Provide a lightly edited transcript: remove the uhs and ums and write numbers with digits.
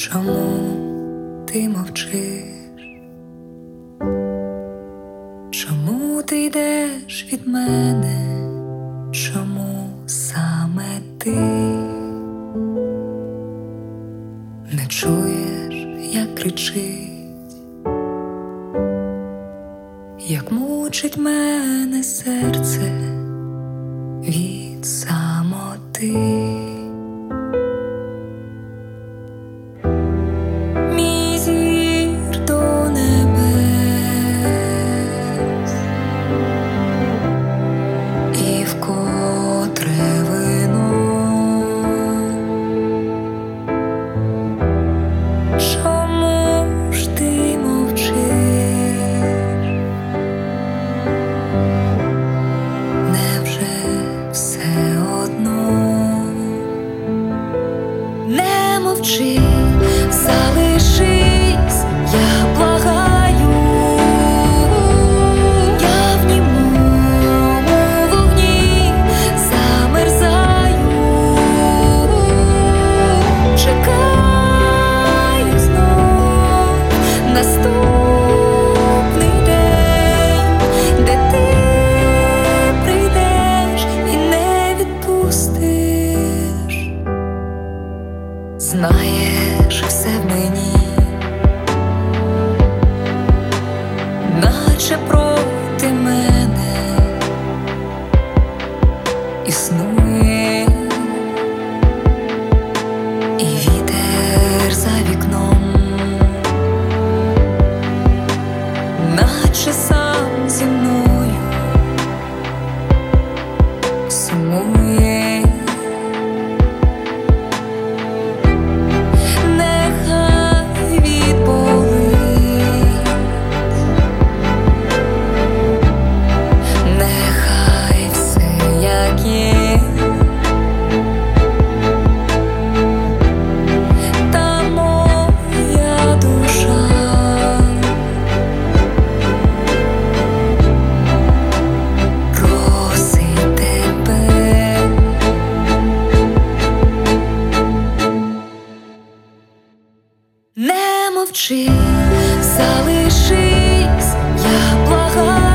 Чому ти мовчиш? Чому ти йдеш від мене? Чому саме ти не чуєш, як кричить, як мучить мене серце від самоти? Мовчи, залишись, я благаю, я в німому вогні замерзаю, чекаю знов наступний день, де ти прийдеш і не відпустиш. Знаєш, все в мені, наче проти мене існує, і вітер за вікном, наче сам зі мною сумує. Не мовчи, залишись, я благаю.